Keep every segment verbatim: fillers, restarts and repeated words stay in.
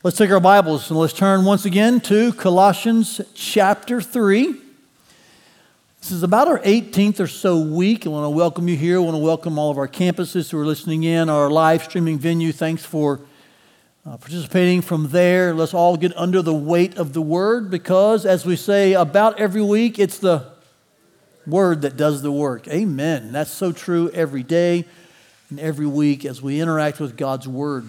Let's take our Bibles and let's turn once again to Colossians chapter three. This is about our eighteenth or so week. I want to welcome you here. I want to welcome all of our campuses who are listening in, our live streaming venue. Thanks for uh, participating from there. Let's all get under the weight of the Word because, as we say about every week, it's the Word that does the work. Amen. That's so true every day and every week as we interact with God's Word.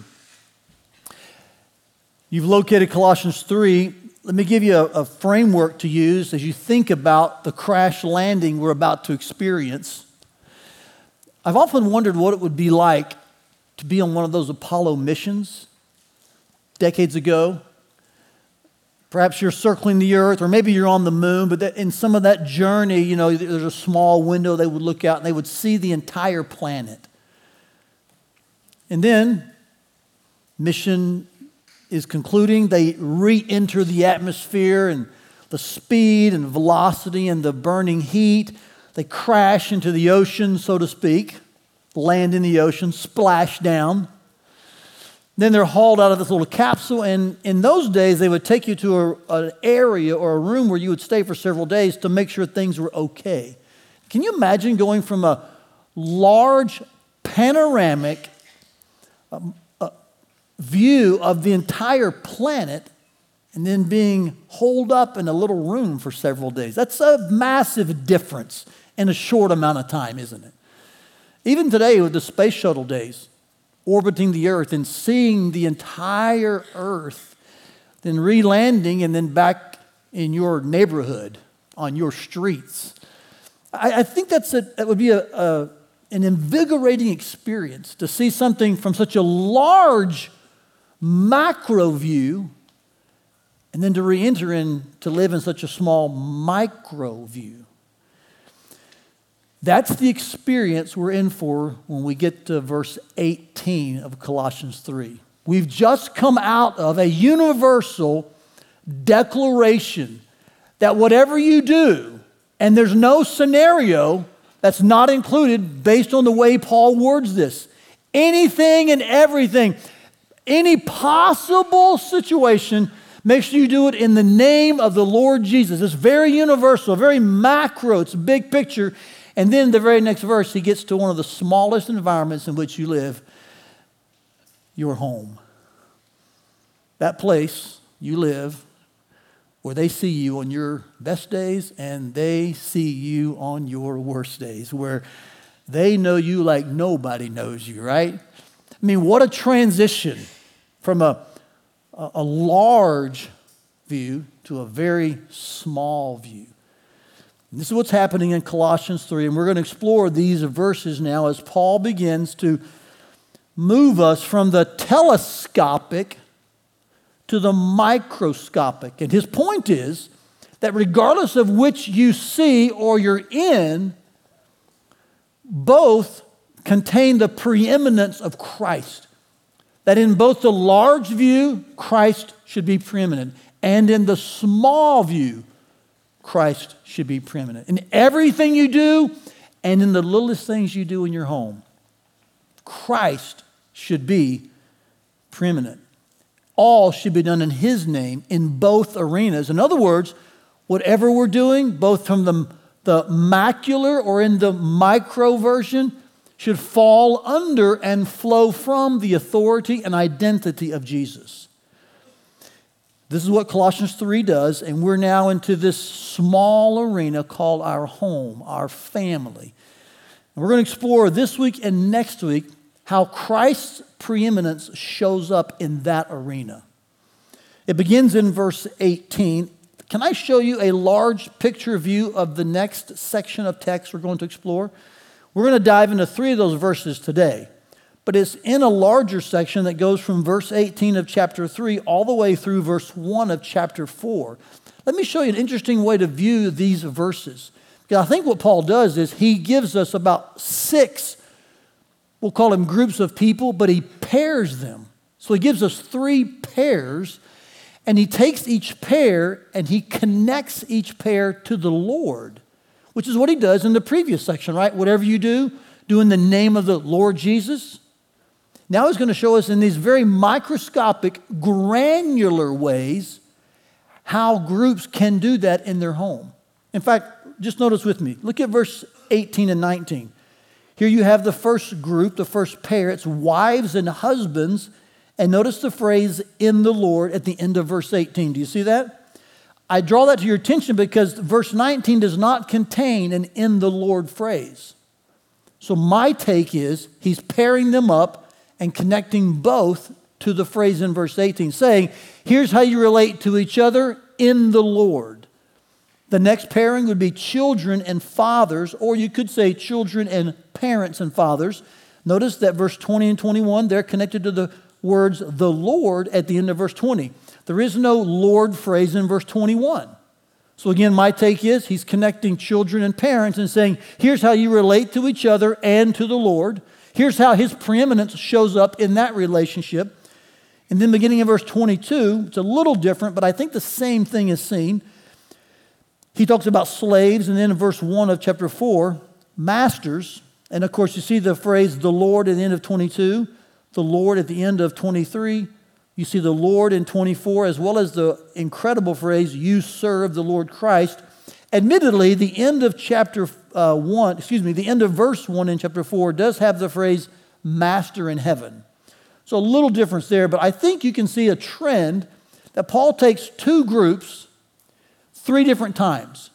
You've located Colossians three. Let me give you a, a framework to use as you think about the crash landing we're about to experience. I've often wondered what it would be like to be on one of those Apollo missions decades ago. Perhaps you're circling the earth, or maybe you're on the moon, but that, in some of that journey, you know, there's a small window they would look out and they would see the entire planet. And then, mission is concluding, they re-enter the atmosphere and the speed and velocity and the burning heat. They crash into the ocean, so to speak, land in the ocean, splash down. Then they're hauled out of this little capsule, and in those days, they would take you to a, an area or a room where you would stay for several days to make sure things were okay. Can you imagine going from a large panoramic um, view of the entire planet and then being holed up in a little room for several days? That's a massive difference in a short amount of time, isn't it? Even today with the space shuttle days, orbiting the earth and seeing the entire earth, then re-landing and then back in your neighborhood, on your streets. I, I think that's a, that would be a, a, an invigorating experience to see something from such a large macro view, and then to re-enter in to live in such a small micro view. That's the experience we're in for when we get to verse eighteen of Colossians three. We've just come out of a universal declaration that whatever you do, and there's no scenario that's not included based on the way Paul words this, anything and everything, any possible situation, make sure you do it in the name of the Lord Jesus. It's very universal, very macro, it's a big picture. And then the very next verse, he gets to one of the smallest environments in which you live, your home. That place you live where they see you on your best days and they see you on your worst days, where they know you like nobody knows you, right? I mean, what a transition from a, a, a large view to a very small view. And this is what's happening in Colossians three, and we're going to explore these verses now as Paul begins to move us from the telescopic to the microscopic. And his point is that regardless of which you see or you're in, both contain the preeminence of Christ. That in both the large view, Christ should be preeminent, and in the small view, Christ should be preeminent. In everything you do, and in the littlest things you do in your home, Christ should be preeminent. All should be done in His name in both arenas. In other words, whatever we're doing, both from the, the macular or in the micro version, should fall under and flow from the authority and identity of Jesus. This is what Colossians three does, and we're now into this small arena called our home, our family. And we're going to explore this week and next week how Christ's preeminence shows up in that arena. It begins in verse eighteen. Can I show you a large picture view of the next section of text we're going to explore? We're going to dive into three of those verses today. But it's in a larger section that goes from verse eighteen of chapter three all the way through verse one of chapter four. Let me show you an interesting way to view these verses. Because I think what Paul does is he gives us about six, we'll call them groups of people, but he pairs them. So he gives us three pairs, and he takes each pair and he connects each pair to the Lord, which is what he does in the previous section, right? Whatever you do, do in the name of the Lord Jesus. Now he's going to show us in these very microscopic, granular ways how groups can do that in their home. In fact, just notice with me. Look at verse eighteen and nineteen. Here you have the first group, the first pair. It's wives and husbands. And notice the phrase, in the Lord, at the end of verse eighteen. Do you see that? I draw that to your attention because verse nineteen does not contain an in the Lord phrase. So my take is he's pairing them up and connecting both to the phrase in verse eighteen, saying, here's how you relate to each other in the Lord. The next pairing would be children and fathers, or you could say children and parents and fathers. Notice that verse twenty and twenty-one, they're connected to the words the Lord at the end of verse twenty. There is no Lord phrase in verse twenty-one. So again, my take is he's connecting children and parents and saying, here's how you relate to each other and to the Lord. Here's how his preeminence shows up in that relationship. And then beginning in verse twenty-two, it's a little different, but I think the same thing is seen. He talks about slaves, and then in verse one of chapter four, masters. And of course, you see the phrase, the Lord at the end of twenty-two, the Lord at the end of twenty-three. You see the Lord in twenty-four, as well as the incredible phrase, you serve the Lord Christ. Admittedly, the end of chapter uh, one, excuse me, the end of verse one in chapter four does have the phrase, master in heaven. So a little difference there, but I think you can see a trend that Paul takes two groups three different times.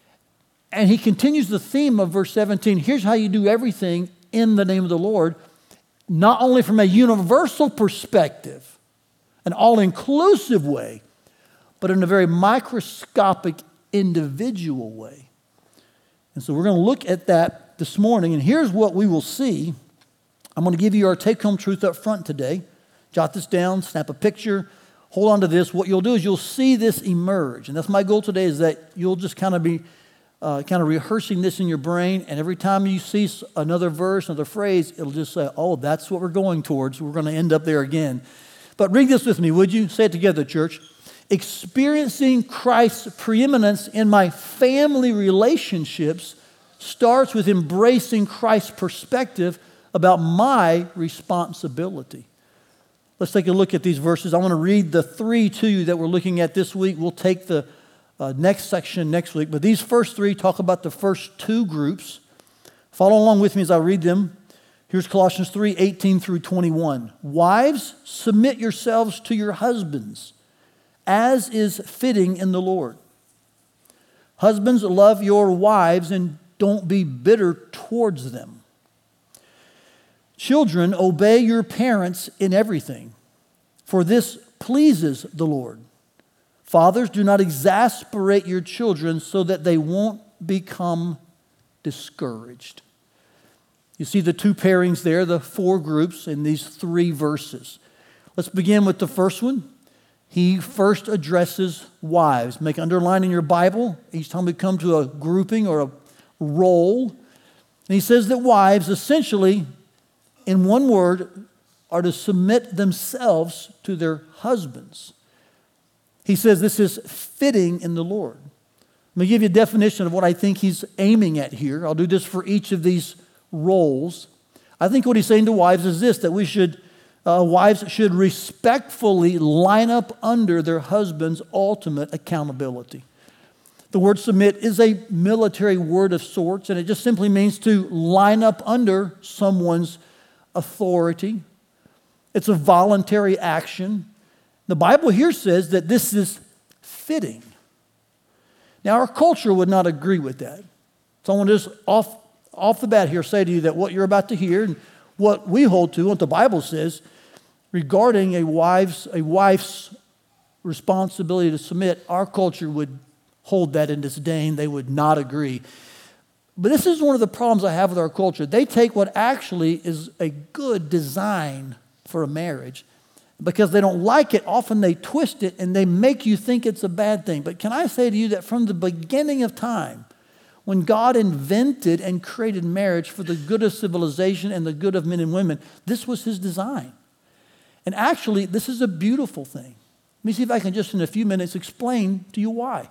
And he continues the theme of verse seventeen. Here's how you do everything in the name of the Lord, not only from a universal perspective, an all-inclusive way, but in a very microscopic, individual way. And so we're going to look at that this morning, and here's what we will see. I'm going to give you our take-home truth up front today. Jot this down, snap a picture, hold on to this. What you'll do is you'll see this emerge. And that's my goal today, is that you'll just kind of be uh, kind of rehearsing this in your brain. And every time you see another verse, another phrase, it'll just say, oh, that's what we're going towards. We're going to end up there again. But read this with me, would you? Say it together, church. Experiencing Christ's preeminence in my family relationships starts with embracing Christ's perspective about my responsibility. Let's take a look at these verses. I want to read the three to you that we're looking at this week. We'll take the uh, next section next week. But these first three talk about the first two groups. Follow along with me as I read them. Here's Colossians three, eighteen through twenty-one. Wives, submit yourselves to your husbands, as is fitting in the Lord. Husbands, love your wives and don't be bitter towards them. Children, obey your parents in everything, for this pleases the Lord. Fathers, do not exasperate your children so that they won't become discouraged. You see the two pairings there, the four groups in these three verses. Let's begin with the first one. He first addresses wives. Make underline in your Bible each time we come to a grouping or a role. And he says that wives essentially, in one word, are to submit themselves to their husbands. He says this is fitting in the Lord. Let me give you a definition of what I think he's aiming at here. I'll do this for each of these roles. I think what he's saying to wives is this, that we should, uh, wives should respectfully line up under their husband's ultimate accountability. The word submit is a military word of sorts, and it just simply means to line up under someone's authority. It's a voluntary action. The Bible here says that this is fitting. Now, our culture would not agree with that. So I want to just off, off the bat here say to you that what you're about to hear and what we hold to, what the Bible says regarding a wife's, a wife's responsibility to submit, our culture would hold that in disdain. They would not agree. But this is one of the problems I have with our culture. They take what actually is a good design for a marriage. Because they don't like it, often they twist it and they make you think it's a bad thing. But can I say to you that from the beginning of time, when God invented and created marriage for the good of civilization and the good of men and women, this was his design. And actually, this is a beautiful thing. Let me see if I can just in a few minutes explain to you why.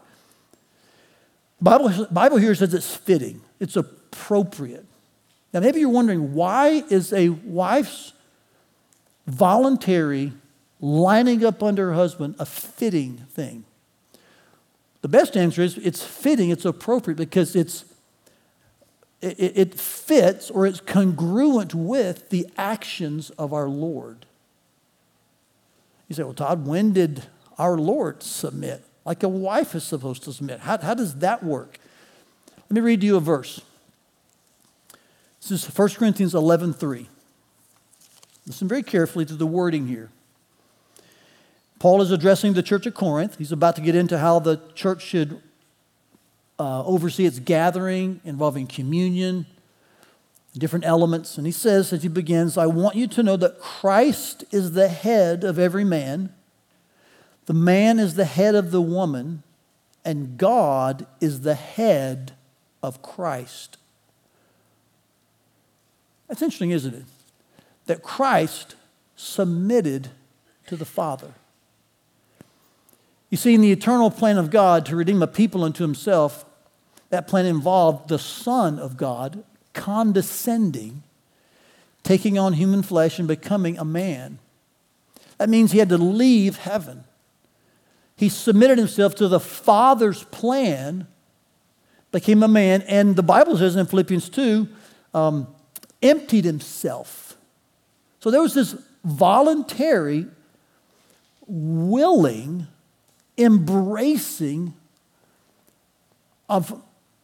The Bible, Bible here says it's fitting. It's appropriate. Now, maybe you're wondering, why is a wife's voluntary, lining up under her husband, a fitting thing? The best answer is it's fitting, it's appropriate, because it's it, it fits or it's congruent with the actions of our Lord. You say, well, Todd, when did our Lord submit? Like a wife is supposed to submit. How, how does that work? Let me read you a verse. This is First Corinthians eleven three. Listen very carefully to the wording here. Paul is addressing the church at Corinth. He's about to get into how the church should uh, oversee its gathering involving communion, different elements. And he says as he begins, I want you to know that Christ is the head of every man. The man is the head of the woman, and God is the head of Christ. That's interesting, isn't it? That Christ submitted to the Father. You see, in the eternal plan of God to redeem a people unto himself, that plan involved the Son of God condescending, taking on human flesh and becoming a man. That means he had to leave heaven. He submitted himself to the Father's plan, became a man, and the Bible says in Philippians two, um, emptied himself. So there was this voluntary, willing, embracing of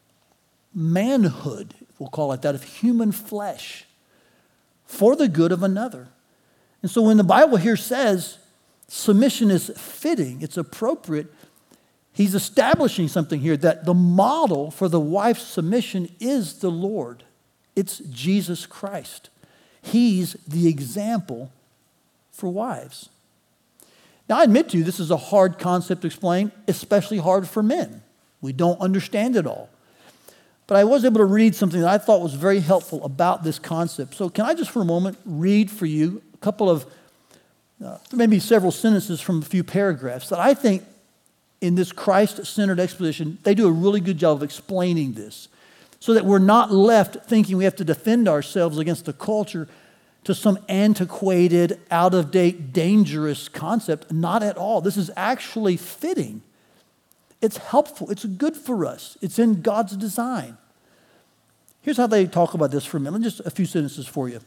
manhood, we'll call it that, of human flesh for the good of another. And so when the Bible here says submission is fitting, it's appropriate, he's establishing something here, that the model for the wife's submission is the Lord. It's Jesus Christ. He's the example for wives. Now, I admit to you, this is a hard concept to explain, especially hard for men. We don't understand it all. But I was able to read something that I thought was very helpful about this concept. So can I just for a moment read for you a couple of, uh, maybe several sentences from a few paragraphs that I think in this Christ-centered exposition, they do a really good job of explaining this so that we're not left thinking we have to defend ourselves against the culture to some antiquated, out-of-date, dangerous concept. Not at all. This is actually fitting. It's helpful. It's good for us. It's in God's design. Here's how they talk about this for a minute. Just a few sentences for you.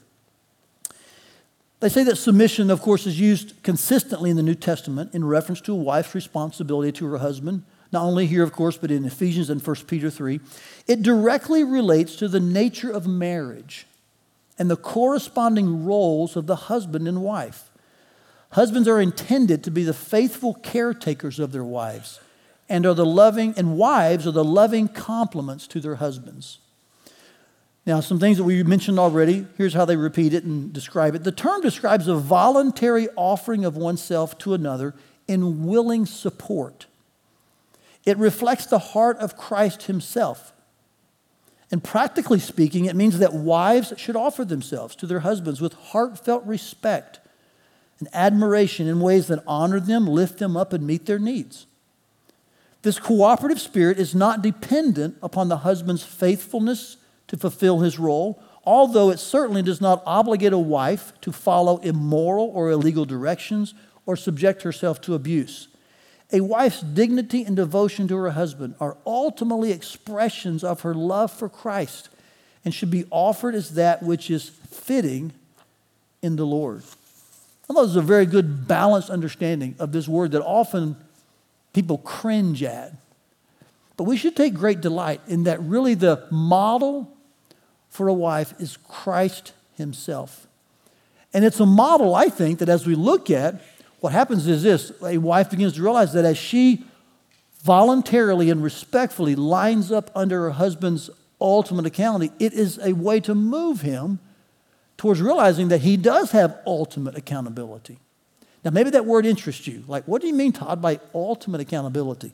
They say that submission, of course, is used consistently in the New Testament in reference to a wife's responsibility to her husband. Not only here, of course, but in Ephesians and First Peter three. It directly relates to the nature of marriage and the corresponding roles of the husband and wife. Husbands are intended to be the faithful caretakers of their wives, and are the loving, and wives are the loving complements to their husbands. Now, some things that we mentioned already, here's how they repeat it and describe it. The term describes a voluntary offering of oneself to another in willing support. It reflects the heart of Christ himself. And practically speaking, it means that wives should offer themselves to their husbands with heartfelt respect and admiration in ways that honor them, lift them up, and meet their needs. This cooperative spirit is not dependent upon the husband's faithfulness to fulfill his role, although it certainly does not obligate a wife to follow immoral or illegal directions or subject herself to abuse. A wife's dignity and devotion to her husband are ultimately expressions of her love for Christ and should be offered as that which is fitting in the Lord. I thought this is a very good, balanced understanding of this word that often people cringe at. But we should take great delight in that really the model for a wife is Christ himself. And it's a model, I think, that as we look at, what happens is this: a wife begins to realize that as she voluntarily and respectfully lines up under her husband's ultimate accountability, it is a way to move him towards realizing that he does have ultimate accountability. Now, maybe that word interests you. Like, what do you mean, Todd, by ultimate accountability?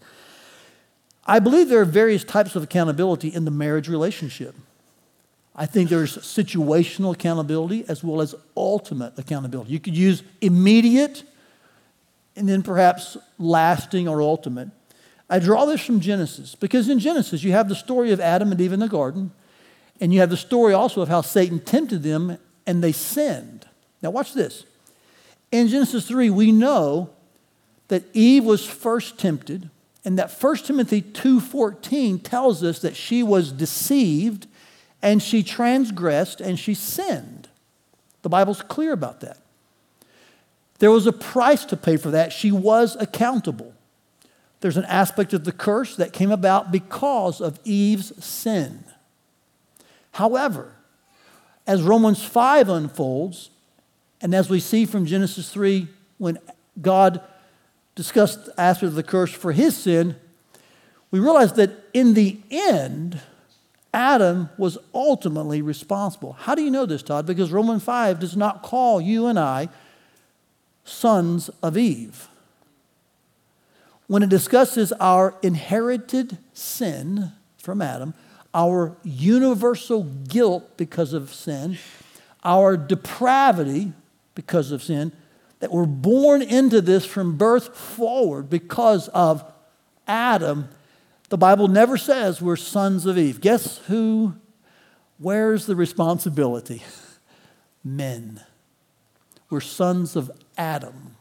I believe there are various types of accountability in the marriage relationship. I think there's situational accountability as well as ultimate accountability. You could use immediate and then perhaps lasting or ultimate. I draw this from Genesis because in Genesis you have the story of Adam and Eve in the garden, and you have the story also of how Satan tempted them and they sinned. Now watch this. In Genesis three, we know that Eve was first tempted, and that First Timothy two fourteen tells us that she was deceived, and she transgressed, and she sinned. The Bible's clear about that. There was a price to pay for that. She was accountable. There's an aspect of the curse that came about because of Eve's sin. However, as Romans five unfolds, and as we see from Genesis three, when God discussed the aspect of the curse for his sin, we realize that in the end, Adam was ultimately responsible. How do you know this, Todd? Because Romans five does not call you and I sons of Eve. When it discusses our inherited sin from Adam, our universal guilt because of sin, our depravity because of sin, that we're born into this from birth forward because of Adam, the Bible never says we're sons of Eve. Guess who? Where's the responsibility? Men. We're sons of Adam.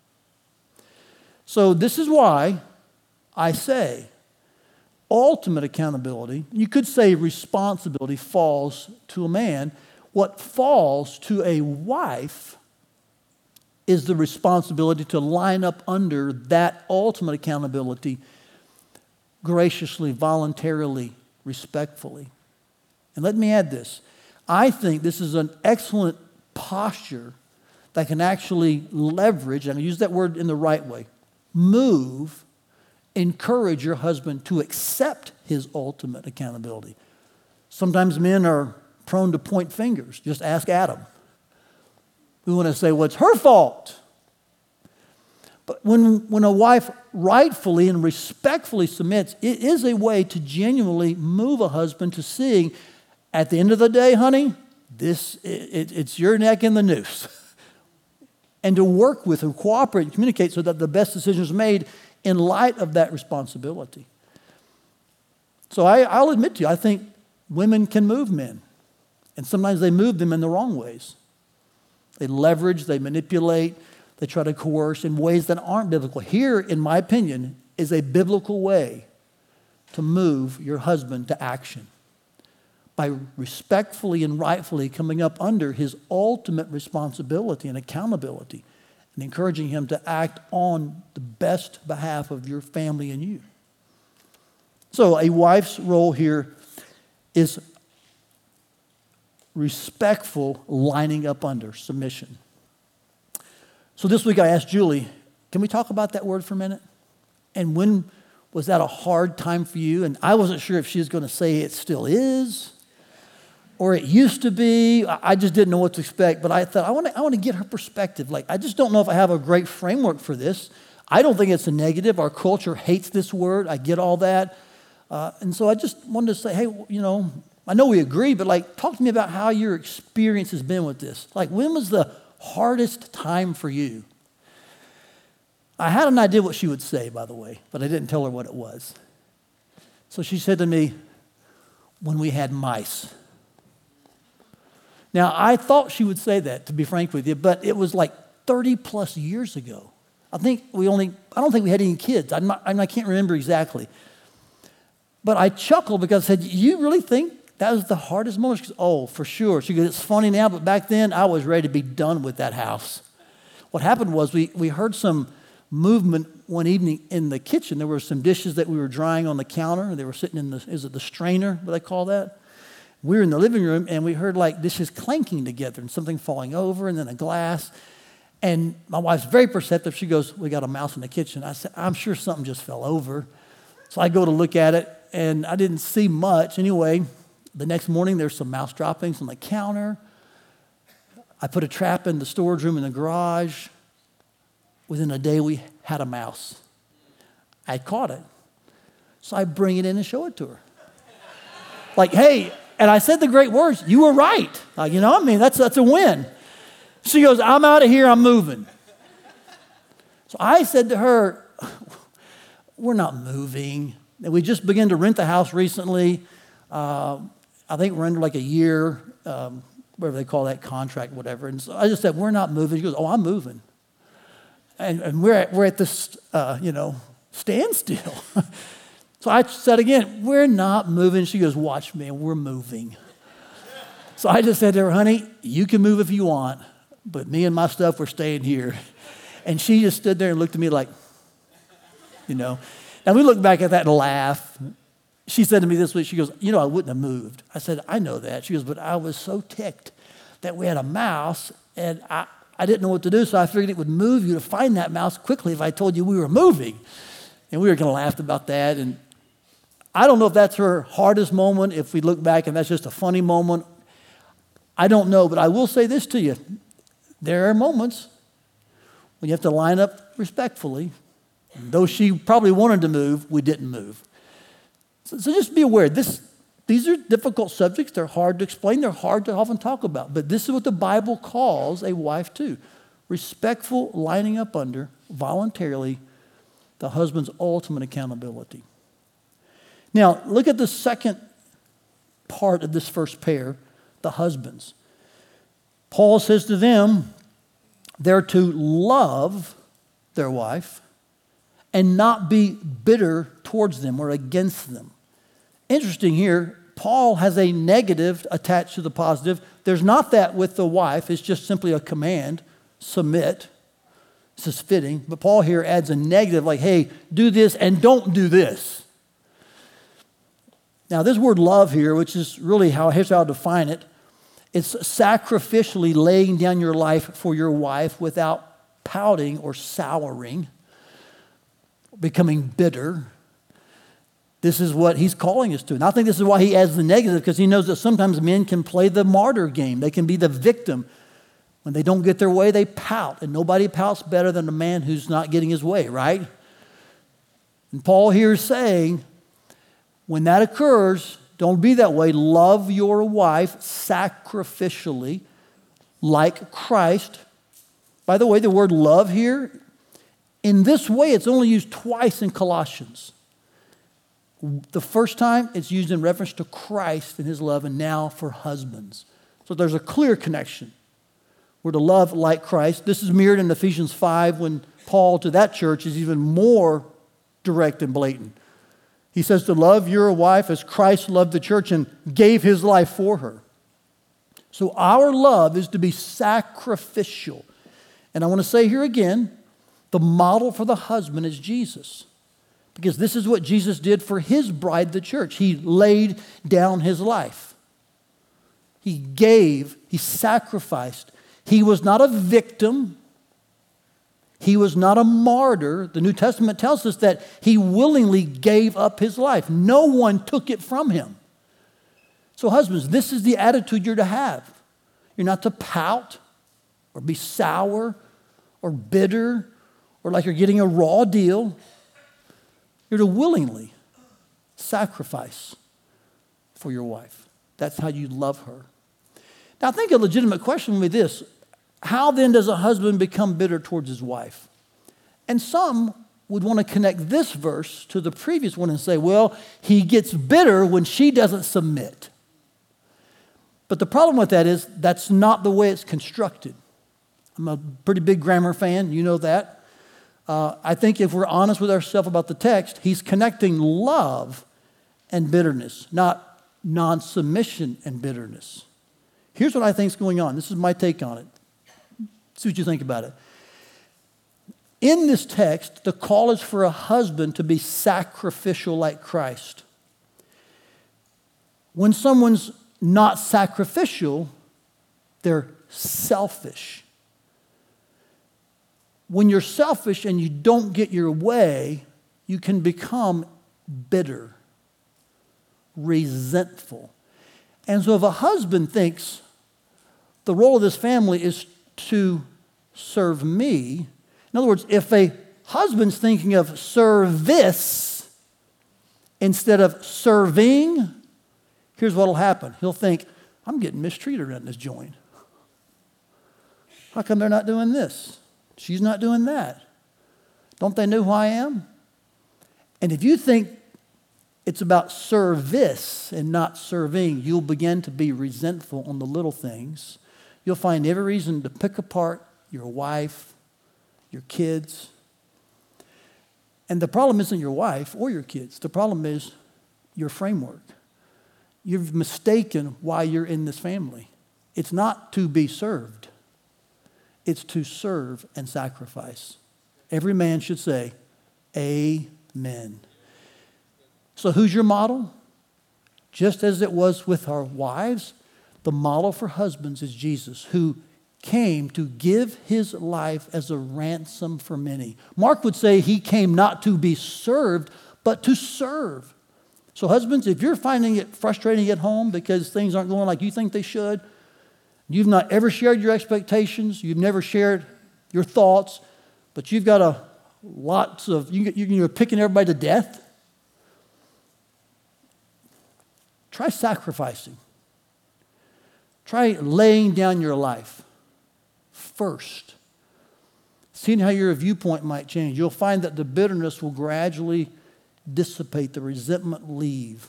So this is why I say ultimate accountability, you could say responsibility, falls to a man. What falls to a wife is the responsibility to line up under that ultimate accountability graciously, voluntarily, respectfully. And let me add this. I think this is an excellent posture that can actually leverage, and I use that word in the right way, move, encourage your husband to accept his ultimate accountability. Sometimes men are prone to point fingers. Just ask Adam. We want to say, well, it's her fault. But when, when a wife rightfully and respectfully submits, it is a way to genuinely move a husband to seeing, at the end of the day, honey, this it, it's your neck in the noose. And to work with and cooperate and communicate so that the best decision is made in light of that responsibility. So I, I'll admit to you, I think women can move men. And sometimes they move them in the wrong ways. They leverage, they manipulate, they try to coerce in ways that aren't biblical. Here, in my opinion, is a biblical way to move your husband to action by respectfully and rightfully coming up under his ultimate responsibility and accountability and encouraging him to act on the best behalf of your family and you. So a wife's role here is respectful lining up under, submission. So this week I asked Julie, can we talk about that word for a minute? And when was that a hard time for you? And I wasn't sure if she was going to say it still is, or it used to be. I just didn't know what to expect, but I thought, I want to I want to get her perspective. Like, I just don't know if I have a great framework for this. I don't think it's a negative. Our culture hates this word. I get all that. Uh, and so I just wanted to say, hey, you know, I know we agree, but like, talk to me about how your experience has been with this. Like, when was the hardest time for you? I had an idea what she would say, by the way, but I didn't tell her what it was. So she said to me, when we had mice. Now, I thought she would say that, to be frank with you, but it was like thirty plus years ago. I think we only, I don't think we had any kids. I'm not, I can't remember exactly. But I chuckled because I said, you really think that was the hardest moment? She goes, oh, for sure. She goes, it's funny now, but back then I was ready to be done with that house. What happened was we, we heard some movement one evening in the kitchen. There were some dishes that we were drying on the counter. They were sitting in the, is it the strainer, what they call that? We were in the living room, and we heard like dishes clanking together and something falling over and then a glass. And my wife's very perceptive. She goes, we got a mouse in the kitchen. I said, I'm sure something just fell over. So I go to look at it, and I didn't see much. Anyway, the next morning, there's some mouse droppings on the counter. I put a trap in the storage room in the garage. Within a day, we had a mouse. I caught it. So I bring it in and show it to her. Like, hey, and I said the great words, you were right. Uh, you know, I mean, that's, that's a win. She goes, I'm out of here, I'm moving. So I said to her, we're not moving. And we just began to rent the house recently. Uh, I think we're under like a year, um, whatever they call that contract, whatever. And so I just said, we're not moving. She goes, oh, I'm moving. and, and we're, at, we're at this, uh, you know, standstill. So I said again, we're not moving. She goes, watch me, and we're moving. So I just said to her, honey, you can move if you want, but me and my stuff, we're staying here. And she just stood there and looked at me like, you know. Now we look back at that and laugh. She said to me this week, she goes, you know, I wouldn't have moved. I said, I know that. She goes, but I was so ticked that we had a mouse, and I, I didn't know what to do, so I figured it would move you to find that mouse quickly if I told you we were moving. And we were going to laugh about that. And I don't know if that's her hardest moment, if we look back and that's just a funny moment. I don't know, but I will say this to you. There are moments when you have to line up respectfully. Though she probably wanted to move, we didn't move. So, so just be aware, this, these are difficult subjects. They're hard to explain. They're hard to often talk about. But this is what the Bible calls a wife to. Respectful lining up under, voluntarily, the husband's ultimate accountability. Now, look at the second part of this first pair, the husbands. Paul says to them, they're to love their wife and not be bitter towards them or against them. Interesting here, Paul has a negative attached to the positive. There's not that with the wife. It's just simply a command, submit. This is fitting. But Paul here adds a negative like, hey, do this and don't do this. Now, this word love here, which is really how, here's how I'll define it. It's sacrificially laying down your life for your wife without pouting or souring, becoming bitter. This is what he's calling us to. And I think this is why he adds the negative, because he knows that sometimes men can play the martyr game. They can be the victim. When they don't get their way, they pout. And nobody pouts better than a man who's not getting his way, right? And Paul here is saying, when that occurs, don't be that way. Love your wife sacrificially like Christ. By the way, the word love here, in this way, it's only used twice in Colossians. The first time, it's used in reference to Christ and his love, and now for husbands. So there's a clear connection. We're to love like Christ. This is mirrored in Ephesians five when Paul to that church is even more direct and blatant. He says to love your wife as Christ loved the church and gave his life for her. So our love is to be sacrificial. And I want to say here again, the model for the husband is Jesus. Because this is what Jesus did for his bride, the church. He laid down his life. He gave, he sacrificed. He was not a victim. He was not a martyr. The New Testament tells us that he willingly gave up his life. No one took it from him. So husbands, this is the attitude you're to have. You're not to pout or be sour or bitter or like you're getting a raw deal. You're to willingly sacrifice for your wife. That's how you love her. Now, I think a legitimate question would be this. How then does a husband become bitter towards his wife? And some would want to connect this verse to the previous one and say, well, he gets bitter when she doesn't submit. But the problem with that is that's not the way it's constructed. I'm a pretty big grammar fan. You know that. Uh, I think if we're honest with ourselves about the text, he's connecting love and bitterness, not non-submission and bitterness. Here's what I think is going on. This is my take on it. See what you think about it. In this text, the call is for a husband to be sacrificial like Christ. When someone's not sacrificial, they're selfish. When you're selfish and you don't get your way, you can become bitter, resentful. And so if a husband thinks the role of this family is to serve me, in other words, if a husband's thinking of service instead of serving, here's what will happen. He'll think, I'm getting mistreated in this joint. How come they're not doing this? She's not doing that. Don't they know who I am? And if you think it's about service and not serving, you'll begin to be resentful on the little things. You'll find every reason to pick apart your wife, your kids. And the problem isn't your wife or your kids. The problem is your framework. You've mistaken why you're in this family. It's not to be served. It's to serve and sacrifice. Every man should say, amen. So who's your model? Just as it was with our wives, the model for husbands is Jesus, who came to give his life as a ransom for many. Mark would say he came not to be served, but to serve. So husbands, if you're finding it frustrating at home because things aren't going like you think they should, you've not ever shared your expectations, you've never shared your thoughts, but you've got a lots of, you, you're picking everybody to death, try sacrificing. Try laying down your life first. Seeing how your viewpoint might change. You'll find that the bitterness will gradually dissipate, the resentment leave.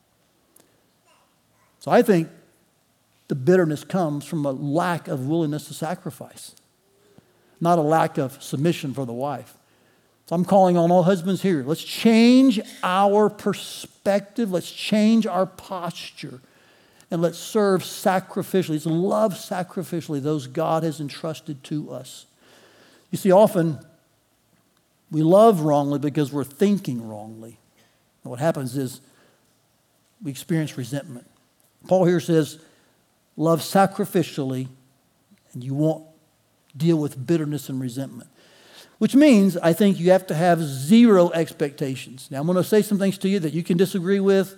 So I think the bitterness comes from a lack of willingness to sacrifice, not a lack of submission for the wife. So I'm calling on all husbands here. Let's change our perspective. Let's change our posture. And let's serve sacrificially. Let's love sacrificially those God has entrusted to us. You see, often we love wrongly because we're thinking wrongly. And what happens is we experience resentment. Paul here says, love sacrificially, and you won't deal with bitterness and resentment. Which means, I think you have to have zero expectations. Now, I'm going to say some things to you that you can disagree with.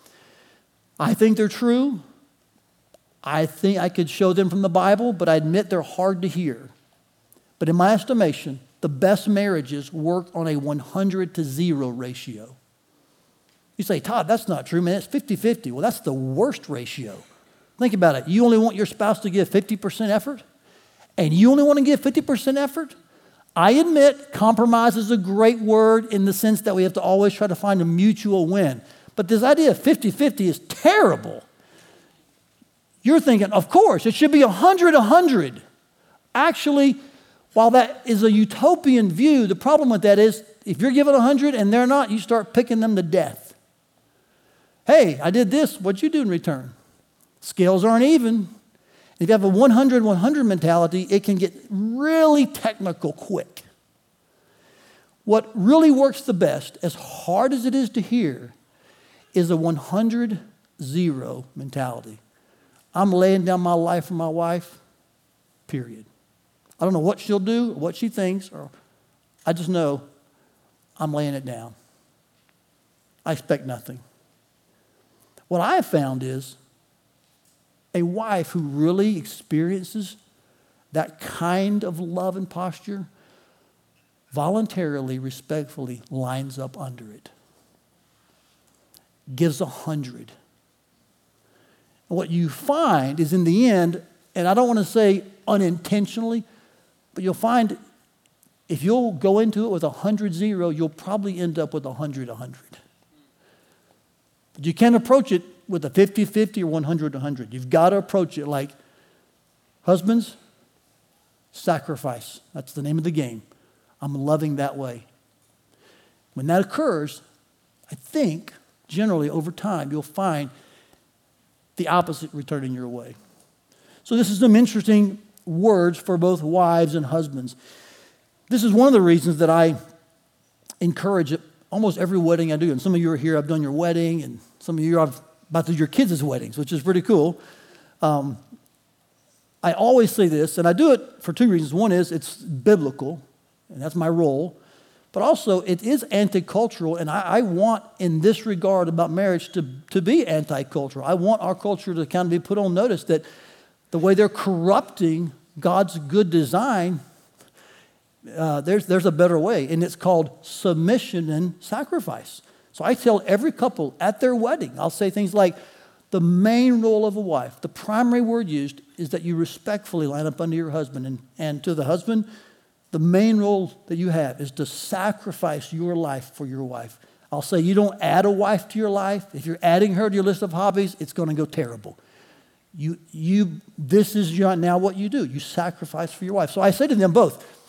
I think they're true. I think I could show them from the Bible, but I admit they're hard to hear. But in my estimation, the best marriages work on a one hundred to zero ratio. You say, Todd, that's not true, man. It's fifty-fifty. Well, that's the worst ratio. Think about it. You only want your spouse to give fifty percent effort? And you only want to give fifty percent effort? I admit compromise is a great word in the sense that we have to always try to find a mutual win. But this idea of fifty-fifty is terrible. You're thinking, of course, it should be one hundred one hundred. Actually, while that is a utopian view, the problem with that is if you're given one hundred and they're not, you start picking them to death. Hey, I did this. What'd you do in return? Scales aren't even. If you have a one hundred one hundred mentality, it can get really technical quick. What really works the best, as hard as it is to hear, is a one hundred zero mentality. I'm laying down my life for my wife, period. I don't know what she'll do, or what she thinks, or I just know I'm laying it down. I expect nothing. What I have found is a wife who really experiences that kind of love and posture voluntarily, respectfully lines up under it. Gives a hundred. What you find is in the end, and I don't want to say unintentionally, but you'll find if you'll go into it with a hundred zero, you'll probably end up with a hundred a hundred. But you can't approach it with a fifty-fifty or one hundred one hundred. You've got to approach it like, husbands, sacrifice. That's the name of the game. I'm loving that way. When that occurs, I think generally over time you'll find the opposite returning your way. So this is some interesting words for both wives and husbands. This is one of the reasons that I encourage it almost every wedding I do. And some of you are here, I've done your wedding, and some of you are about to do your kids' weddings, which is pretty cool. Um, I always say this, and I do it for two reasons. One is it's biblical, and that's my role. But also, it is anti-cultural, and I, I want, in this regard about marriage, to, to be anti-cultural. I want our culture to kind of be put on notice that the way they're corrupting God's good design, uh, there's, there's a better way, and it's called submission and sacrifice. So I tell every couple at their wedding, I'll say things like, the main role of a wife, the primary word used, is that you respectfully line up under your husband. And, and to the husband, the main role that you have is to sacrifice your life for your wife. I'll say you don't add a wife to your life. If you're adding her to your list of hobbies, it's going to go terrible. You, you, this is your, now what you do. You sacrifice for your wife. So I say to them both,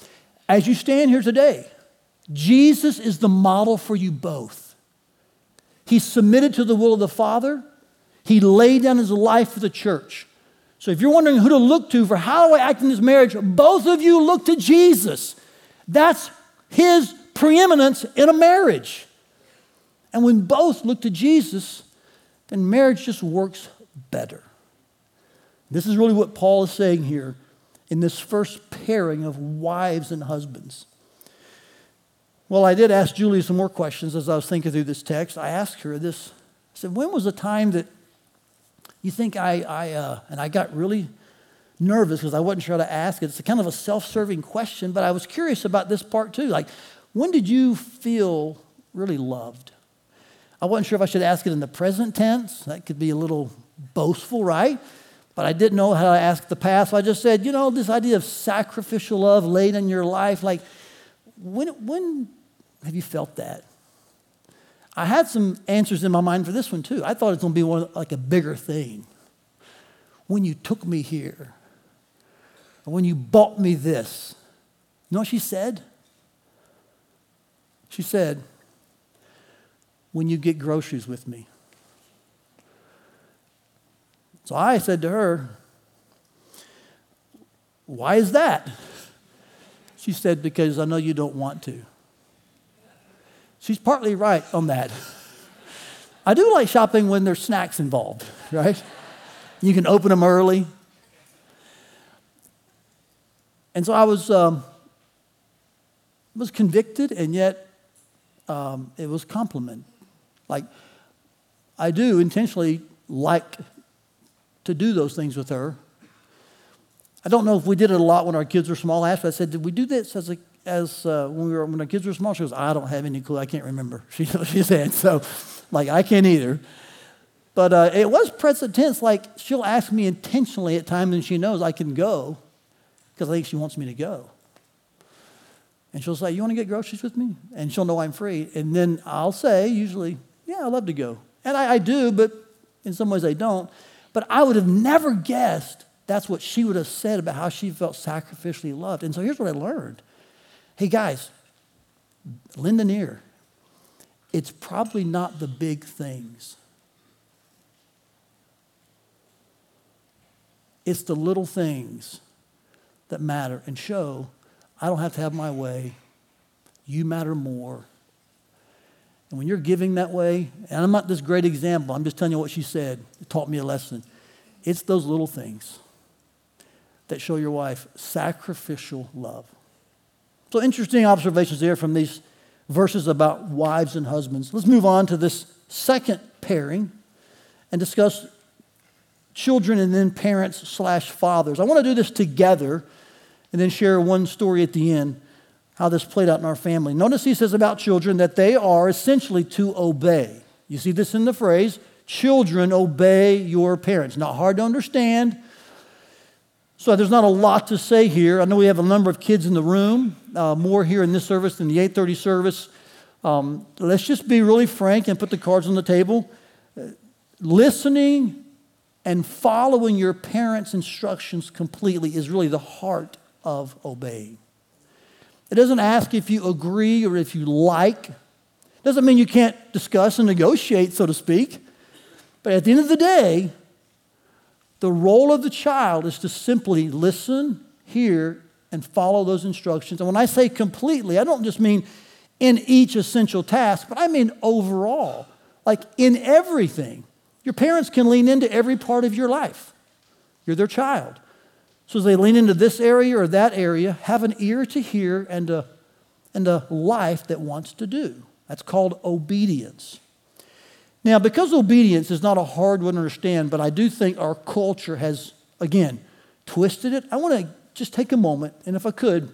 as you stand here today, Jesus is the model for you both. He submitted to the will of the Father. He laid down his life for the church. So if you're wondering who to look to for how do I act in this marriage, both of you look to Jesus. That's his preeminence in a marriage. And when both look to Jesus, then marriage just works better. This is really what Paul is saying here in this first pairing of wives and husbands. Well, I did ask Julie some more questions as I was thinking through this text. I asked her this. I said, when was the time that you think I, I uh, and I got really nervous because I wasn't sure how to ask it. It's a kind of a self-serving question, but I was curious about this part too. Like, when did you feel really loved? I wasn't sure if I should ask it in the present tense. That could be a little boastful, right? But I didn't know how to ask the past. So I just said, you know, this idea of sacrificial love laid in your life, like, when, when have you felt that? I had some answers in my mind for this one too. I thought it was going to be one, like a bigger thing. When you took me here, or when you bought me this. You know what she said? She said, when you get groceries with me. So I said to her, why is that? She said, because I know you don't want to. She's partly right on that. I do like shopping when there's snacks involved, right? You can open them early. And so I was um, was convicted, and yet um, it was compliment. Like, I do intentionally like to do those things with her. I don't know if we did it a lot when our kids were small. I asked her, I said, did we do this as a As uh, when we were when our kids were small? She goes, I don't have any clue. I can't remember. She she said so, like I can't either. But uh, it was present tense. Like she'll ask me intentionally at times, and she knows I can go because I think she wants me to go. And she'll say, "You want to get groceries with me?" And she'll know I'm free. And then I'll say, usually, "Yeah, I'd love to go." And I, I do, but in some ways I don't. But I would have never guessed that's what she would have said about how she felt sacrificially loved. And so here's what I learned. Hey guys, lend an ear. It's probably not the big things. It's the little things that matter and show I don't have to have my way. You matter more. And when you're giving that way, and I'm not this great example, I'm just telling you what she said. It taught me a lesson. It's those little things that show your wife sacrificial love. So interesting observations there from these verses about wives and husbands. Let's move on to this second pairing and discuss children and then parents slash fathers. I want to do this together and then share one story at the end, how this played out in our family. Notice he says about children that they are essentially to obey. You see this in the phrase, children obey your parents. Not hard to understand. So there's not a lot to say here. I know we have a number of kids in the room, uh, more here in this service than the eight thirty service. Um, let's just be really frank and put the cards on the table. Uh, listening and following your parents' instructions completely is really the heart of obeying. It doesn't ask if you agree or if you like. It doesn't mean you can't discuss and negotiate, so to speak. But at the end of the day, the role of the child is to simply listen, hear, and follow those instructions. And when I say completely, I don't just mean in each essential task, but I mean overall, like in everything. Your parents can lean into every part of your life. You're their child. So as they lean into this area or that area, have an ear to hear and a, and a life that wants to do. That's called obedience. Now, because obedience is not a hard one to understand, but I do think our culture has, again, twisted it. I want to just take a moment, and if I could,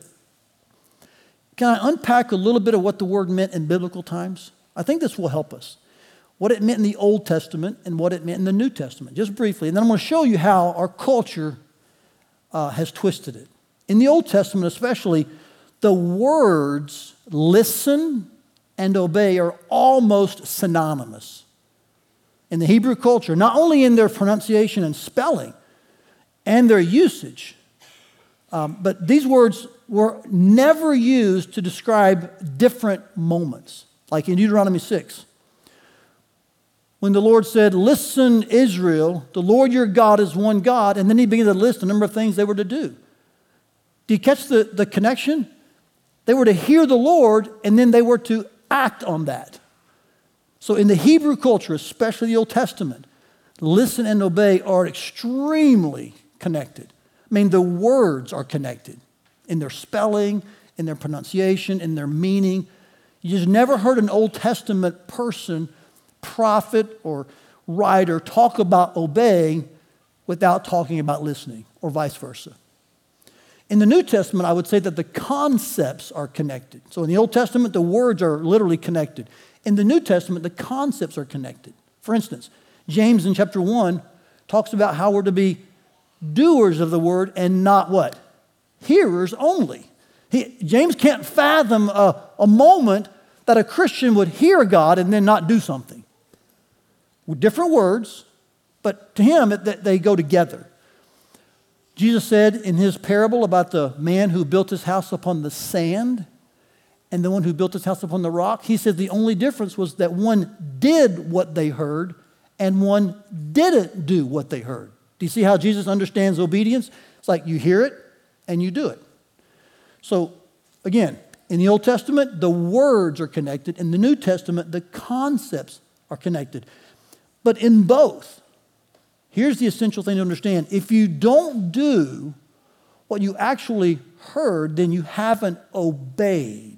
can I unpack a little bit of what the word meant in biblical times? I think this will help us. What it meant in the Old Testament and what it meant in the New Testament, just briefly. And then I'm going to show you how our culture uh, has twisted it. In the Old Testament especially, the words listen and obey are almost synonymous. In the Hebrew culture, not only in their pronunciation and spelling and their usage, Um, but these words were never used to describe different moments. Like in Deuteronomy six, when the Lord said, listen, Israel, the Lord your God is one God, and then he began to list a number of things they were to do. Do you catch the, the connection? They were to hear the Lord, and then they were to act on that. So in the Hebrew culture, especially the Old Testament, listen and obey are extremely connected. I mean, the words are connected in their spelling, in their pronunciation, in their meaning. You just never heard an Old Testament person, prophet or writer, talk about obeying without talking about listening, or vice versa. In the New Testament, I would say that the concepts are connected. So in the Old Testament, the words are literally connected. In the New Testament, the concepts are connected. For instance, James in chapter one talks about how we're to be doers of the word and not what? Hearers only. He, James can't fathom a, a moment that a Christian would hear God and then not do something. With different words, but to him, it, they go together. Jesus said in his parable about the man who built his house upon the sand and the one who built his house upon the rock, he said the only difference was that one did what they heard and one didn't do what they heard. Do you see how Jesus understands obedience? It's like you hear it and you do it. So again, in the Old Testament, the words are connected. In the New Testament, the concepts are connected. But in both, here's the essential thing to understand. If you don't do what you actually heard, then you haven't obeyed.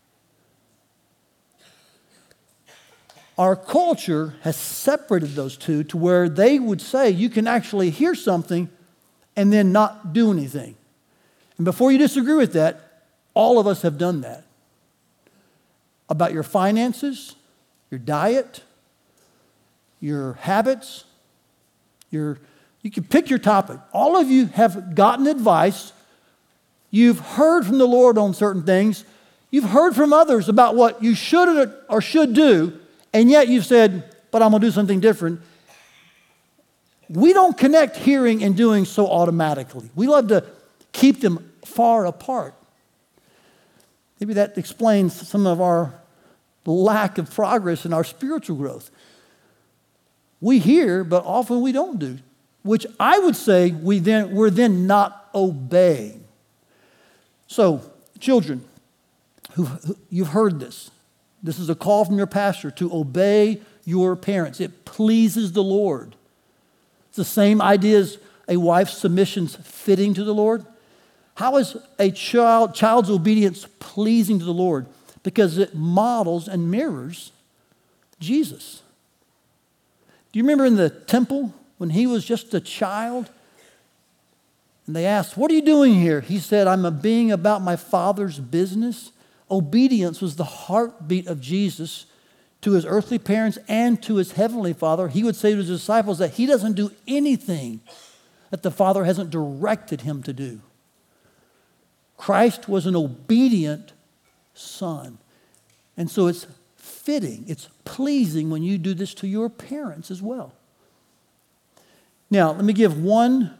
Our culture has separated those two to where they would say you can actually hear something and then not do anything. And before you disagree with that, all of us have done that. About your finances, your diet, your habits, your, you can pick your topic. All of you have gotten advice. You've heard from the Lord on certain things. You've heard from others about what you should or should do. And yet you've said, but I'm going to do something different. We don't connect hearing and doing so automatically. We love to keep them far apart. Maybe that explains some of our lack of progress in our spiritual growth. We hear, but often we don't do, which I would say we then, we're then not obeying. So, children, who, who you've heard this. This is a call from your pastor to obey your parents. It pleases the Lord. It's the same idea as a wife's submission's fitting to the Lord. How is a child, child's obedience pleasing to the Lord? Because it models and mirrors Jesus. Do you remember in the temple when he was just a child? And they asked, what are you doing here? He said, I'm a being about my Father's business. Obedience was the heartbeat of Jesus to his earthly parents and to his heavenly Father. He would say to his disciples that he doesn't do anything that the Father hasn't directed him to do. Christ was an obedient son. And so it's fitting, it's pleasing when you do this to your parents as well. Now, let me give one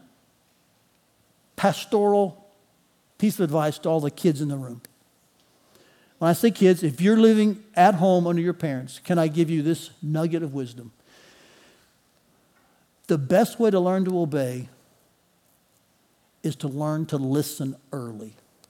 pastoral piece of advice to all the kids in the room. When I say kids, if you're living at home under your parents, can I give you this nugget of wisdom? The best way to learn to obey is to learn to listen early.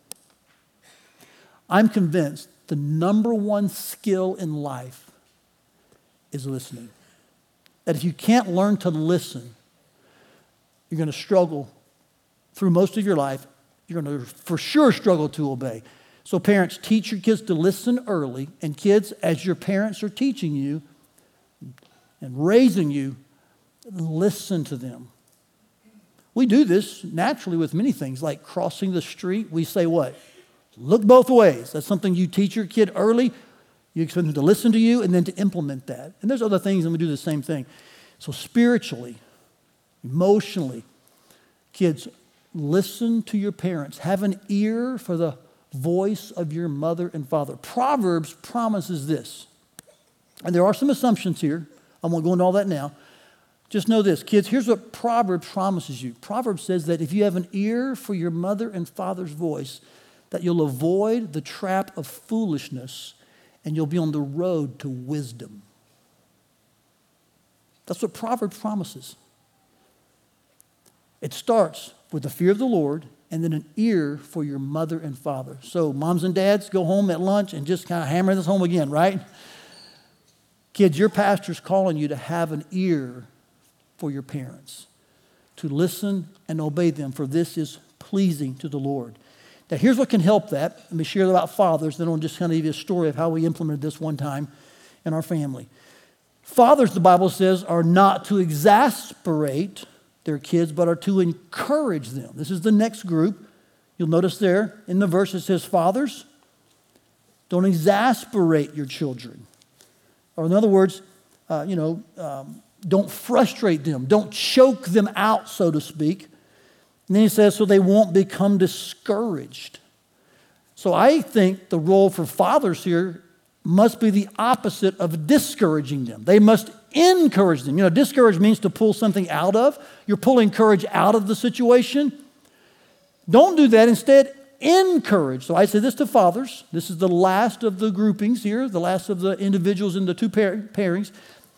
I'm convinced the number one skill in life is listening. That if you can't learn to listen, you're going to struggle through most of your life. You're going to for sure struggle to obey. So parents, teach your kids to listen early. And kids, as your parents are teaching you and raising you, listen to them. We do this naturally with many things, like crossing the street. We say what? Look both ways. That's something you teach your kid early. You expect them to listen to you and then to implement that. And there's other things, and we do the same thing. So spiritually, emotionally, kids, listen to your parents. Have an ear for the voice of your mother and father. Proverbs promises this. And there are some assumptions here. I won't go into all that now. Just know this, kids, here's what Proverbs promises you. Proverbs says that if you have an ear for your mother and father's voice, that you'll avoid the trap of foolishness and you'll be on the road to wisdom. That's what Proverbs promises. It starts with the fear of the Lord and then an ear for your mother and father. So moms and dads, go home at lunch and just kind of hammer this home again, right? Kids, your pastor's calling you to have an ear for your parents, to listen and obey them, for this is pleasing to the Lord. Now, here's what can help that. Let me share about fathers, then I'll just kind of give you a story of how we implemented this one time in our family. Fathers, the Bible says, are not to exasperate their kids, but are to encourage them. This is the next group. You'll notice there in the verse it says, fathers, don't exasperate your children. Or in other words, uh, you know, um, don't frustrate them. Don't choke them out, so to speak. And then he says, so they won't become discouraged. So I think the role for fathers here must be the opposite of discouraging them. They must encourage them. You know, discourage means to pull something out of. You're pulling courage out of the situation. Don't do that. Instead, encourage. So I say this to fathers. This is the last of the groupings here, the last of the individuals in the two pair- pairings.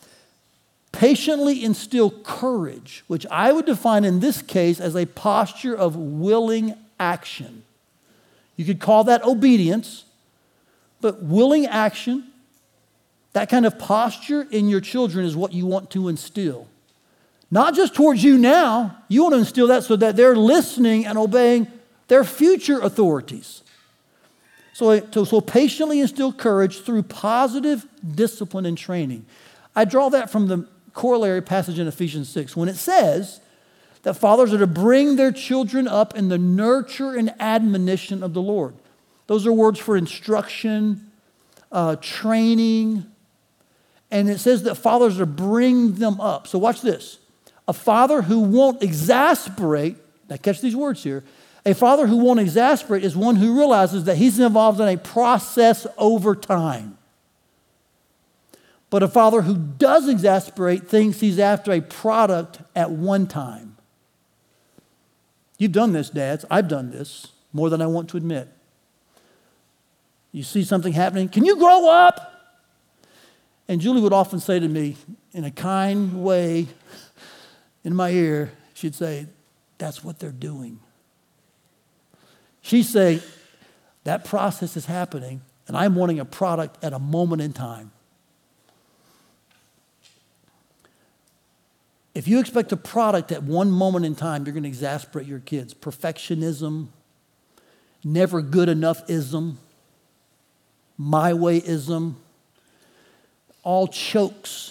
Patiently instill courage, which I would define in this case as a posture of willing action. You could call that obedience, but willing action, that kind of posture in your children is what you want to instill. Not just towards you now, you want to instill that so that they're listening and obeying their future authorities. So, so, so patiently instill courage through positive discipline and training. I draw that from the corollary passage in Ephesians six, when it says that fathers are to bring their children up in the nurture and admonition of the Lord. Those are words for instruction, uh, training, and it says that fathers are to bring them up. So watch this. A father who won't exasperate, now catch these words here, a father who won't exasperate is one who realizes that he's involved in a process over time. But a father who does exasperate thinks he's after a product at one time. You've done this, dads. I've done this more than I want to admit. You see something happening, can you grow up? And Julie would often say to me in a kind way in my ear, she'd say, that's what they're doing. She'd say, that process is happening and I'm wanting a product at a moment in time. If you expect a product at one moment in time, you're going to exasperate your kids. Perfectionism, never good enough-ism, my way-ism, all chokes.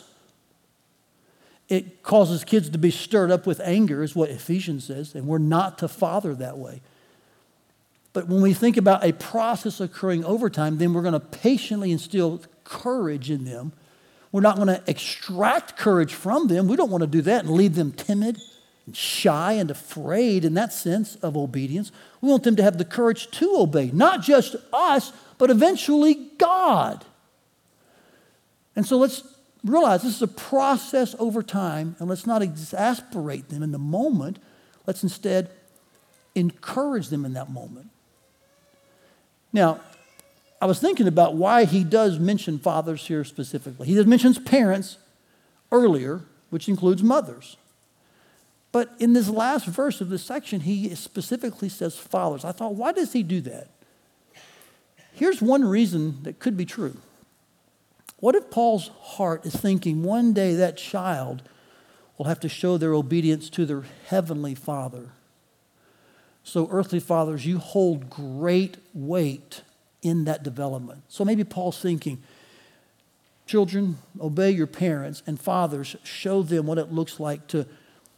It causes kids to be stirred up with anger, is what Ephesians says, and we're not to father that way. But when we think about a process occurring over time, then we're going to patiently instill courage in them. We're not going to extract courage from them. We don't want to do that and leave them timid and shy and afraid in that sense of obedience. We want them to have the courage to obey, not just us, but eventually God. And so let's realize this is a process over time, and let's not exasperate them in the moment. Let's instead encourage them in that moment. Now, I was thinking about why he does mention fathers here specifically. He does mentions parents earlier, which includes mothers. But in this last verse of this section, he specifically says fathers. I thought, why does he do that? Here's one reason that could be true. What if Paul's heart is thinking one day that child will have to show their obedience to their heavenly Father? So earthly fathers, you hold great weight in that development. So maybe Paul's thinking, children, obey your parents, and fathers, show them what it looks like to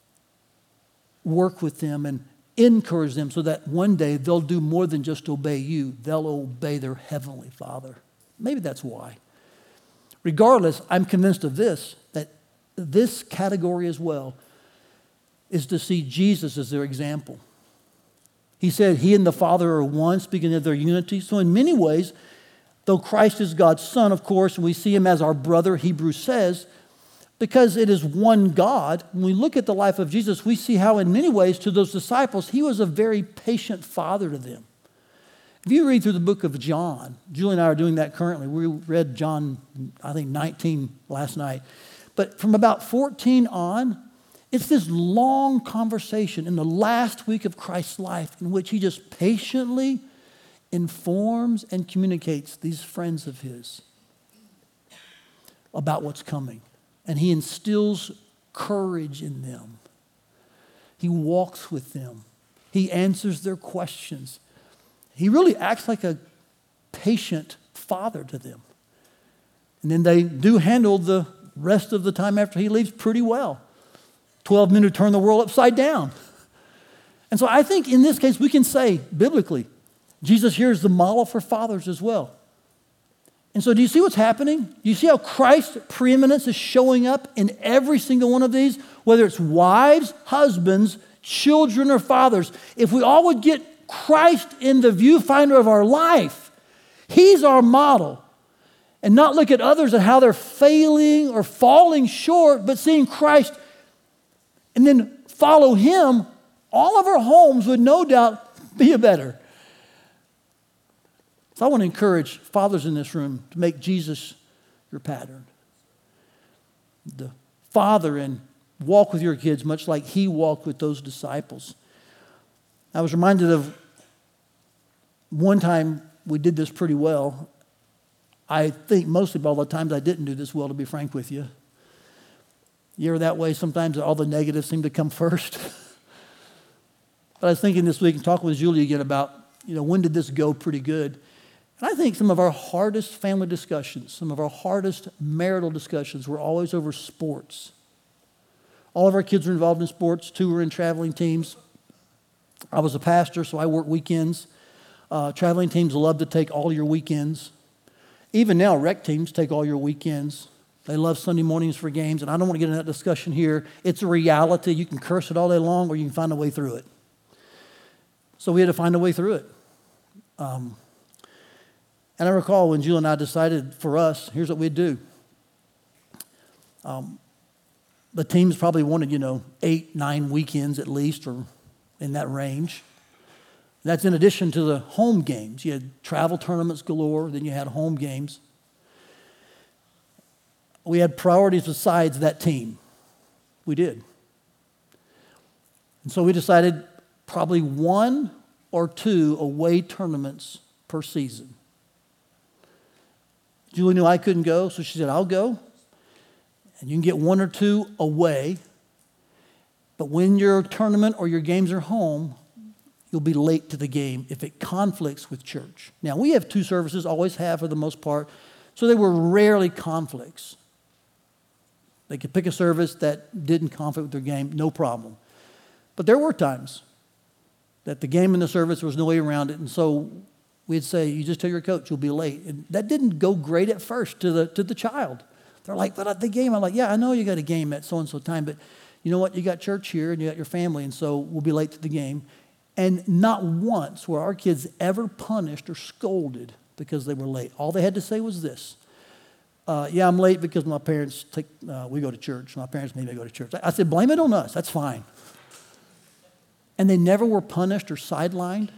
work with them and encourage them so that one day they'll do more than just obey you. They'll obey their heavenly Father. Maybe that's why. Regardless, I'm convinced of this, that this category as well is to see Jesus as their example. He said he and the Father are one, speaking of their unity. So in many ways, though Christ is God's Son, of course, and we see him as our brother, Hebrews says, because it is one God. When we look at the life of Jesus, we see how in many ways to those disciples, he was a very patient father to them. If you read through the book of John, Julie and I are doing that currently. We read John, I think, nineteen last night. But from about fourteen on, it's this long conversation in the last week of Christ's life in which he just patiently informs and communicates these friends of his about what's coming. And he instills courage in them. He walks with them. He answers their questions. He really acts like a patient father to them. And then they do handle the rest of the time after he leaves pretty well. twelve men who turn the world upside down. And so I think in this case we can say biblically, Jesus here is the model for fathers as well. And so do you see what's happening? Do you see how Christ's preeminence is showing up in every single one of these? Whether it's wives, husbands, children, or fathers. If we all would get Christ in the viewfinder of our life, he's our model. And not look at others and how they're failing or falling short, but seeing Christ and then follow him, all of our homes would no doubt be a better. So I want to encourage fathers in this room to make Jesus your pattern. The father and walk with your kids much like he walked with those disciples. I was reminded of one time we did this pretty well. I think mostly of all the times I didn't do this well, to be frank with you. You ever that way? Sometimes all the negatives seem to come first. But I was thinking this week and talking with Julie again about, you know, when did this go pretty good? And I think some of our hardest family discussions, some of our hardest marital discussions were always over sports. All of our kids were involved in sports. Two were in traveling teams. I was a pastor, so I worked weekends. Uh, traveling teams love to take all your weekends. Even now, rec teams take all your weekends. They love Sunday mornings for games, and I don't want to get into that discussion here. It's a reality. You can curse it all day long, or you can find a way through it. So we had to find a way through it. Um, and I recall when Jill and I decided for us, here's what we'd do. Um, the teams probably wanted, you know, eight, nine weekends at least, or in that range. That's in addition to the home games. You had travel tournaments galore, then you had home games. We had priorities besides that team. We did. And so we decided probably one or two away tournaments per season. Julie knew I couldn't go, so she said, I'll go. And you can get one or two away. But when your tournament or your games are home, you'll be late to the game if it conflicts with church. Now, we have two services, always have for the most part, so they were rarely conflicts. They could pick a service that didn't conflict with their game, no problem. But there were times that the game and the service, there was no way around it, and so we'd say, you just tell your coach you'll be late. And that didn't go great at first to the to the child. They're like, but at the game, I'm like, yeah, I know you got a game at so-and-so time, but you know what? You got church here and you got your family, and so we'll be late to the game. And not once were our kids ever punished or scolded because they were late. All they had to say was this. Uh, yeah, I'm late because my parents take, uh, we go to church. My parents made me go to church. I said, blame it on us. That's fine. And they never were punished or sidelined.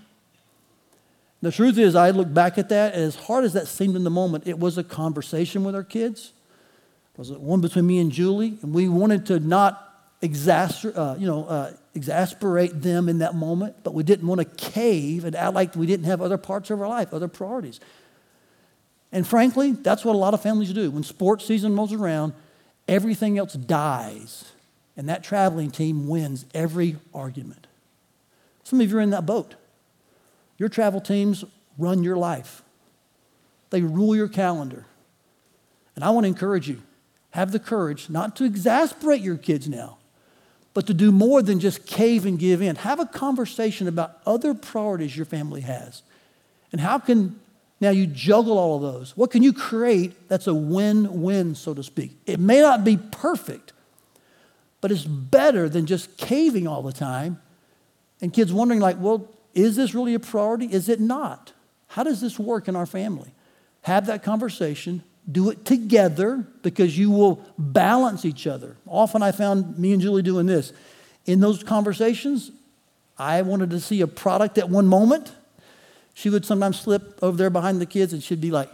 The truth is, I look back at that, and as hard as that seemed in the moment, it was a conversation with our kids. It was one between me and Julie, and we wanted to not exasper, uh, you know, uh, exasperate them in that moment, but we didn't want to cave and act like we didn't have other parts of our life, other priorities. And frankly, that's what a lot of families do. When sports season rolls around, everything else dies, and that traveling team wins every argument. Some of you are in that boat. Your travel teams run your life. They rule your calendar. And I want to encourage you, have the courage not to exasperate your kids now, but to do more than just cave and give in. Have a conversation about other priorities your family has. And how can now you juggle all of those? What can you create that's a win-win, so to speak? It may not be perfect, but it's better than just caving all the time. And kids wondering like, well, is this really a priority? Is it not? How does this work in our family? Have that conversation, do it together because you will balance each other. Often I found me and Julie doing this. In those conversations, I wanted to see a product at one moment. She would sometimes slip over there behind the kids and she'd be like,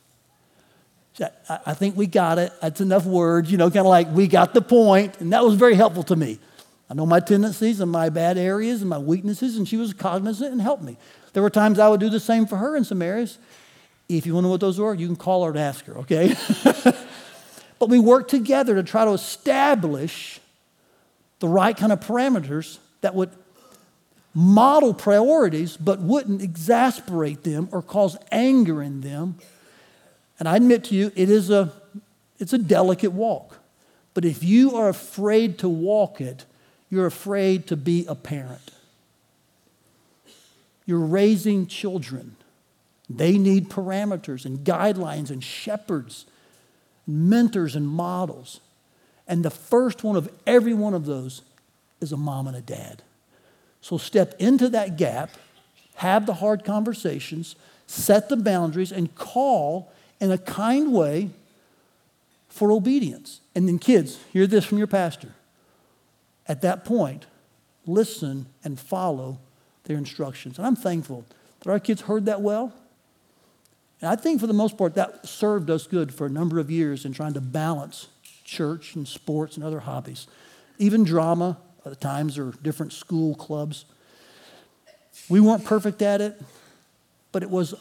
I think we got it. That's enough words, you know, kind of like we got the point. And that was very helpful to me. I know my tendencies and my bad areas and my weaknesses, and she was cognizant and helped me. There were times I would do the same for her in some areas. If you want to know what those were, you can call her and ask her, okay? But we worked together to try to establish the right kind of parameters that would model priorities but wouldn't exasperate them or cause anger in them. And I admit to you, it is a, it's a delicate walk. But if you are afraid to walk it, you're afraid to be a parent. You're raising children. They need parameters and guidelines and shepherds, mentors and models. And the first one of every one of those is a mom and a dad. So step into that gap, have the hard conversations, set the boundaries, and call in a kind way for obedience. And then kids, hear this from your pastor. At that point, listen and follow their instructions. And I'm thankful that our kids heard that well. And I think for the most part, that served us good for a number of years in trying to balance church and sports and other hobbies. Even drama, at times, or different school clubs. We weren't perfect at it, but it was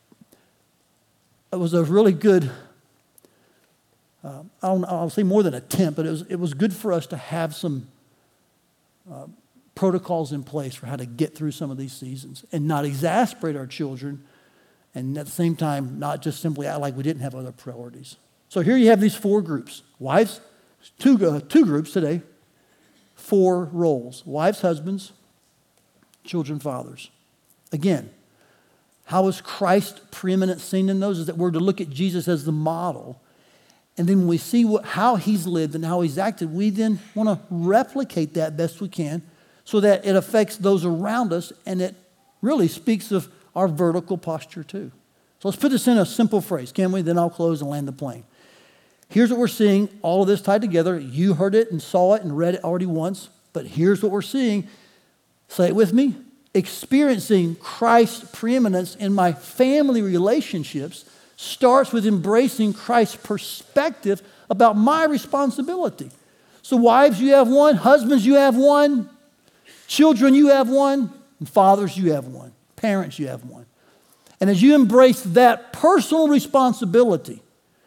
It was a really good, uh, I don't, I'll say more than attempt, but it was, it was good for us to have some uh, protocols in place for how to get through some of these seasons and not exasperate our children, and at the same time, not just simply act like we didn't have other priorities. So here you have these four groups. Wives, two, uh, two groups today, four roles. Wives, husbands, children, fathers. Again, how is Christ preeminent seen in those? Is that we're to look at Jesus as the model. And then when we see what, how he's lived and how he's acted, we then want to replicate that best we can so that it affects those around us, and it really speaks of our vertical posture too. So let's put this in a simple phrase, can we? Then I'll close and land the plane. Here's what we're seeing, all of this tied together. You heard it and saw it and read it already once, but here's what we're seeing. Say it with me. Experiencing Christ's preeminence in my family relationships starts with embracing Christ's perspective about my responsibility. So wives, you have one. Husbands, you have one. Children, you have one. And fathers, you have one. Parents, you have one. And as you embrace that personal responsibility,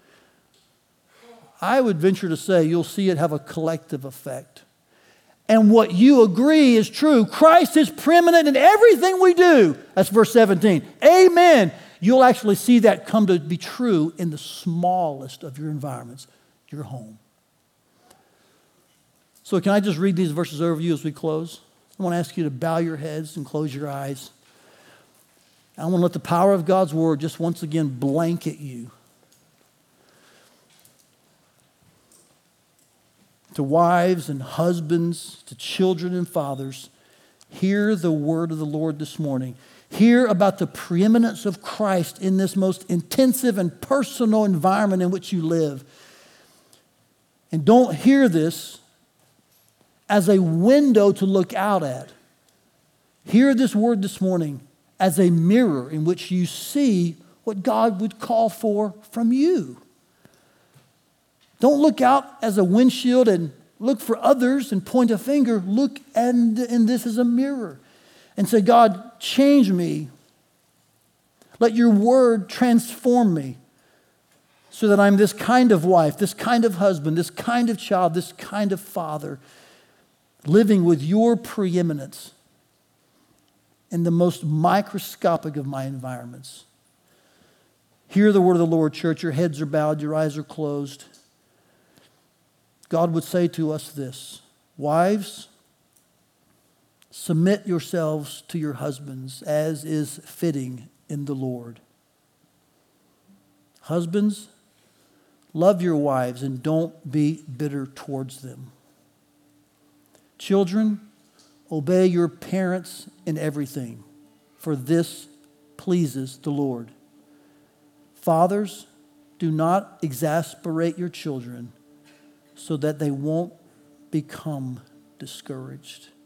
I would venture to say you'll see it have a collective effect. And what you agree is true. Christ is preeminent in everything we do. That's verse seventeen. Amen. You'll actually see that come to be true in the smallest of your environments, your home. So can I just read these verses over you as we close? I want to ask you to bow your heads and close your eyes. I want to let the power of God's word just once again blanket you. To wives and husbands, to children and fathers, hear the word of the Lord this morning. Hear about the preeminence of Christ in this most intensive and personal environment in which you live. And don't hear this as a window to look out at. Hear this word this morning as a mirror in which you see what God would call for from you. Don't look out as a windshield and look for others and point a finger. Look and, and this is a mirror. And say, God, change me. Let your word transform me so that I'm this kind of wife, this kind of husband, this kind of child, this kind of father, living with your preeminence in the most microscopic of my environments. Hear the word of the Lord, church. Your heads are bowed, your eyes are closed. God would say to us this: wives, submit yourselves to your husbands as is fitting in the Lord. Husbands, love your wives and don't be bitter towards them. Children, obey your parents in everything, for this pleases the Lord. Fathers, Do not exasperate your children so that they won't become discouraged.